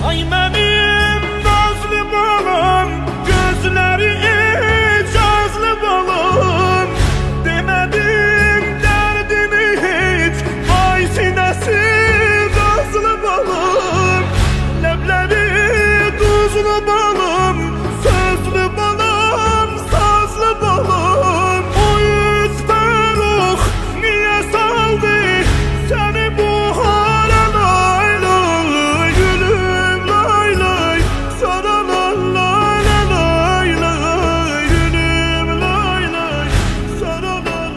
Ay benim nazlı balam, gözleri icazlı balam. Demedim derdini hiç, ay sinesi gazlı balam. Lebleri tuzlu balam, sözlü balam, sazlı balam. O yüzden oh niye saldı seni bu hale lay lay. Gülüm lay lay, sana lay lay lay lay. Gülüm lay lay, sana lay lay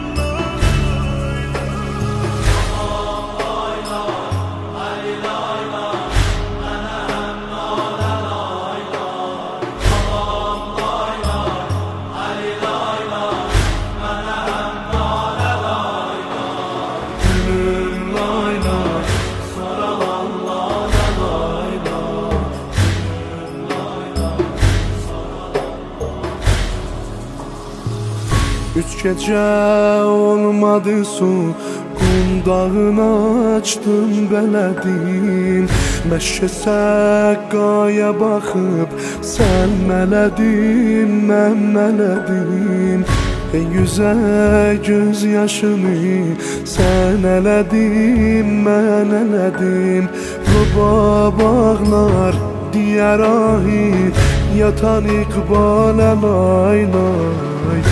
Üç gece olmadı su, qundağını açdım belədin. Məşə səqqaya baxıb sən mələdin, mən mələdim. Ey yüzə göz yaşını sən elədin, mən elədim. Baba bağlar diyər ahi, yatan iqbalə lay lay.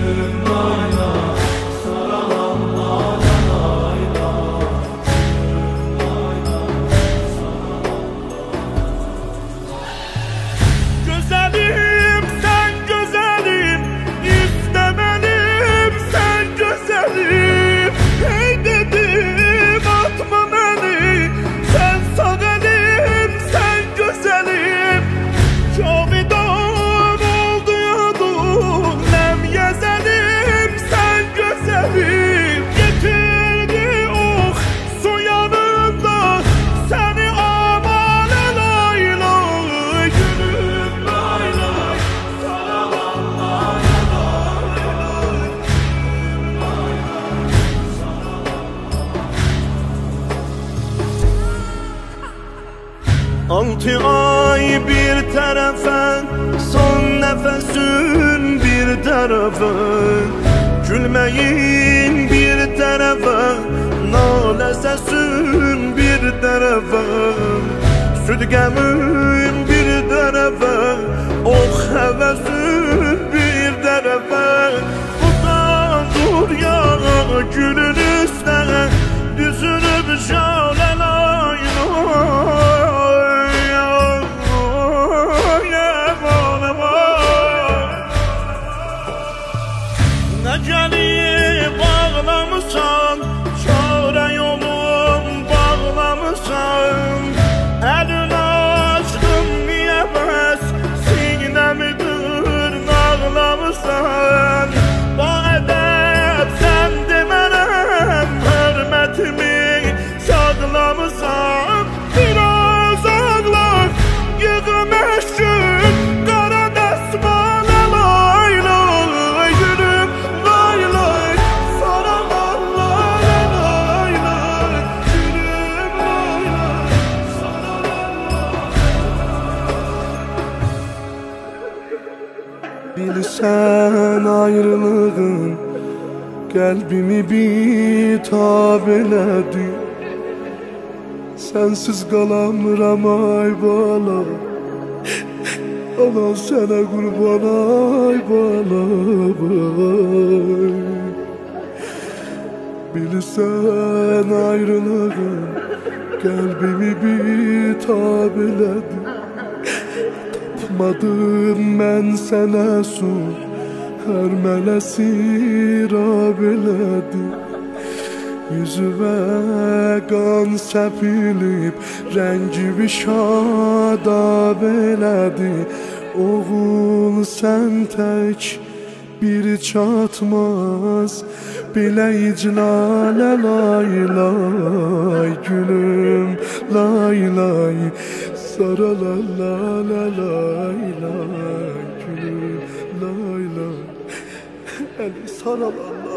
Güzelim sen güzelim, istemelim sen güzelim. Hey dedim atma beni, sen sağ elim sen güzelim. Cavidan oldu yadum, nem yezelim sen güzelim. Getirdi oh su yanında seni amale lay lay. Gülüm lay lay, sana lay lay lay. Altı ay bir tarafa, son nefesin bir tarafa. Gülmeyin bir tarafa, nale sesin bir tarafa. Südgemin bir tarafa, oh hevesin bir tarafa. Uzan dur ya gülün üstüne, düzünüp şale lay lay. Neceli bağlamışsan, çare yolum bağlamışsan. Elini açtım niye bəs, sinemi dırnaqlamışsan. Bu edep sen demərəm, hörmətimi saklamışsan. Biraz ağlar, yığım eşkin, qara dəsmale lay lay. Gülüm lay lay, sana lay lay lay lay. Gülüm lay lay, sana lay lay. Bilsən ayrılığın qəlbimi bitab elədi. Sensiz qalamıram ay bala, anan sənə qurban ay bala ay. Bilsən ayrılığın qəlbimi bitab elədi. Tapmadım mən sənə su, hər mələsi rab elədi. Yüzüme qan səpilib, rəngimi şadab elədi. Oğul sən tək bir çatmaz, belə iclalə lay lay. Gülüm lay lay, sara la la la lay lay. Gülüm lay lay, eli sara la la.